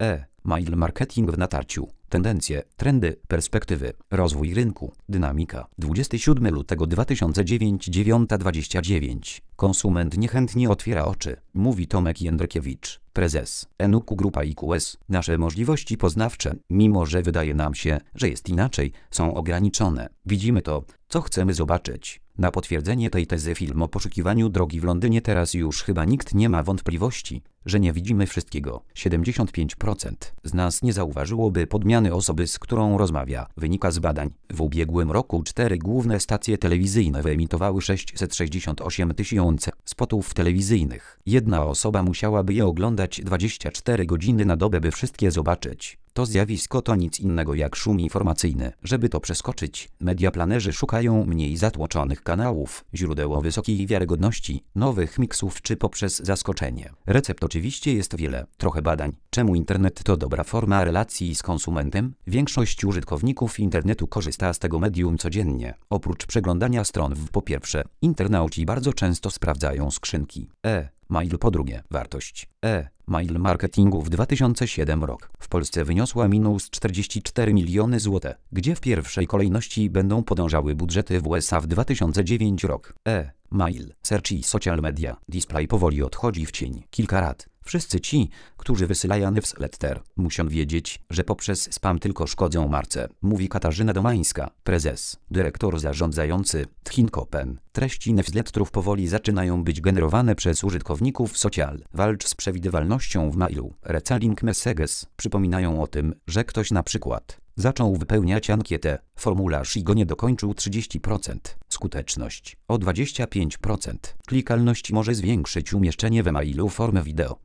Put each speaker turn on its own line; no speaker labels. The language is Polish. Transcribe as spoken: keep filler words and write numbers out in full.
E. Mail marketing w natarciu. Tendencje, trendy, perspektywy, rozwój rynku, dynamika. dwudziestego siódmego lutego dwa tysiące dziewiątego, dziewiąta dwadzieścia dziewięć. Konsument niechętnie otwiera oczy, mówi Tomek Jędrkiewicz, prezes Enuku Grupa I Q S. Nasze możliwości poznawcze, mimo że wydaje nam się, że jest inaczej, są ograniczone. Widzimy to, co chcemy zobaczyć. Na potwierdzenie tej tezy film o poszukiwaniu drogi w Londynie teraz już chyba nikt nie ma wątpliwości, że nie widzimy wszystkiego. siedemdziesiąt pięć procent z nas nie zauważyłoby podmiany osoby, z którą rozmawia. Wynika z badań. W ubiegłym roku cztery główne stacje telewizyjne wyemitowały sześćset sześćdziesiąt osiem tysięcy spotów telewizyjnych. Jedna osoba musiałaby je oglądać dwadzieścia cztery godziny na dobę, by wszystkie zobaczyć. To zjawisko to nic innego jak szum informacyjny. Żeby to przeskoczyć, mediaplanerzy szukają mniej zatłoczonych kanałów, źródeł o wysokiej wiarygodności, nowych miksów czy poprzez zaskoczenie. Recept oczywiście jest wiele, trochę badań. Czemu internet to dobra forma relacji z konsumentem? Większość użytkowników internetu korzysta z tego medium codziennie. Oprócz przeglądania stron, w po pierwsze, internauci bardzo często sprawdzają skrzynki. E. Mail. Po drugie, wartość. E. Mail marketingu w dwa tysiące siódmym rok w Polsce wyniosła minus czterdzieści cztery miliony złotych, gdzie w pierwszej kolejności będą podążały budżety w U S A w dwa tysiące dziewiąty rok. E. Mail, search i social media. Display powoli odchodzi w cień. Kilka rad. Wszyscy ci, którzy wysyłają newsletter, muszą wiedzieć, że poprzez spam tylko szkodzą marce, mówi Katarzyna Domańska, prezes, dyrektor zarządzający Tchinkopen. Treści newsletterów powoli zaczynają być generowane przez użytkowników social. Walcz z przewidywalnością w mailu. Reselling messages przypominają o tym, że ktoś na przykład zaczął wypełniać ankietę, formularz i go nie dokończył. trzydzieści procent. Skuteczność o dwadzieścia pięć procent. Klikalność może zwiększyć umieszczenie w mailu formy wideo.